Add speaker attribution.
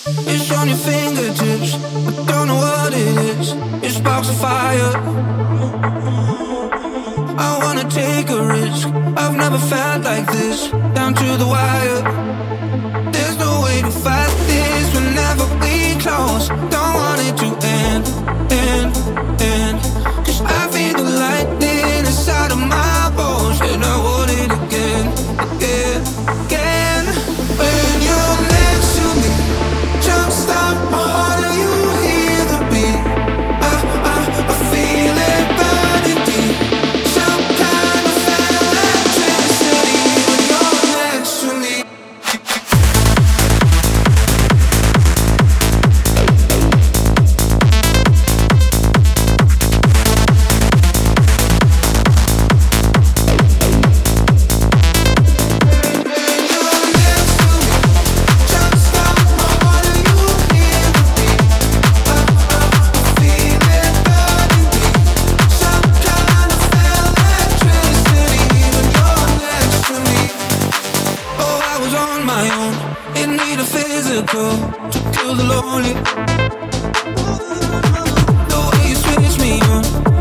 Speaker 1: It's on your fingertips. I don't know what it is. It sparks a fire. I wanna take a risk. I've never felt like this. Down to the wire. There's no way to fight this whenever we close. Don't want it to end, end, end. 'Cause I feel the lightning inside of my bones, and I want it again, again, again. When you're next to me, jumpstart my heart and you hear the beat. I feel it burning deep. Some kind of electricity when you're next to me. To kill the lonely. The way you switch me on